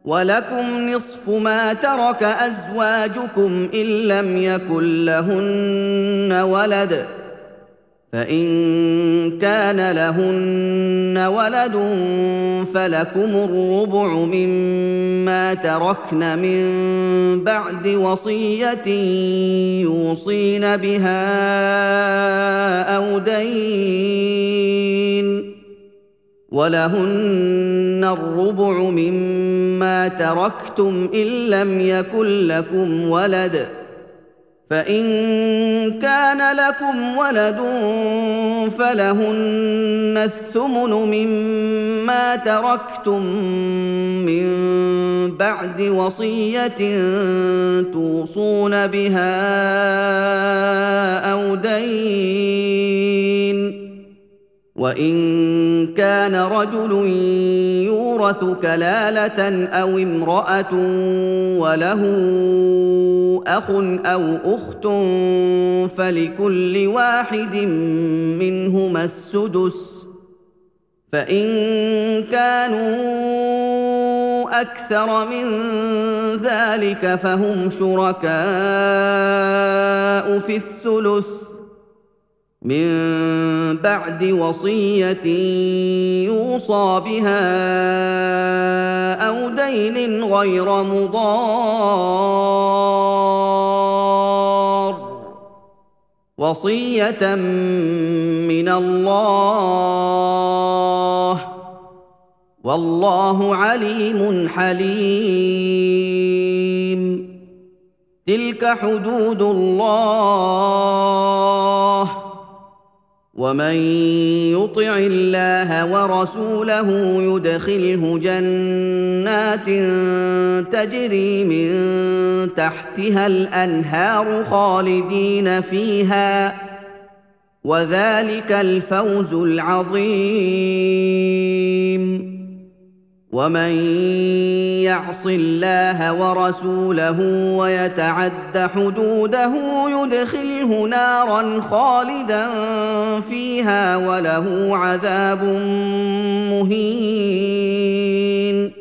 ولكم نصف ما ترك أزواجكم إن لم يكن لهن ولد، فإن كان لهن ولد فلكم الربع مما تركن من بعد وصية يوصين بها أو دين، ولهن الربع مما تركتم إن لم يكن لكم ولد، فإن كان لكم ولد فلهن الثمن مما تركتم من بعد وصية توصون بها أو دين. وإن كان رجل يورث كلالة أو امرأة وله أخ أو أخت فلكل واحد منهما السدس، فإن كانوا أكثر من ذلك فهم شركاء في الثلث من بعد وصية يوصى بها أو دين غير مضار، وصية من الله، والله عليم حليم. تلك حدود الله، ومن يطع الله ورسوله يدخله جنات تجري من تحتها الأنهار خالدين فيها، وذلك الفوز العظيم. ومن يعص الله ورسوله ويتعد حدوده يدخله نارا خالدا فيها وله عذاب مهين.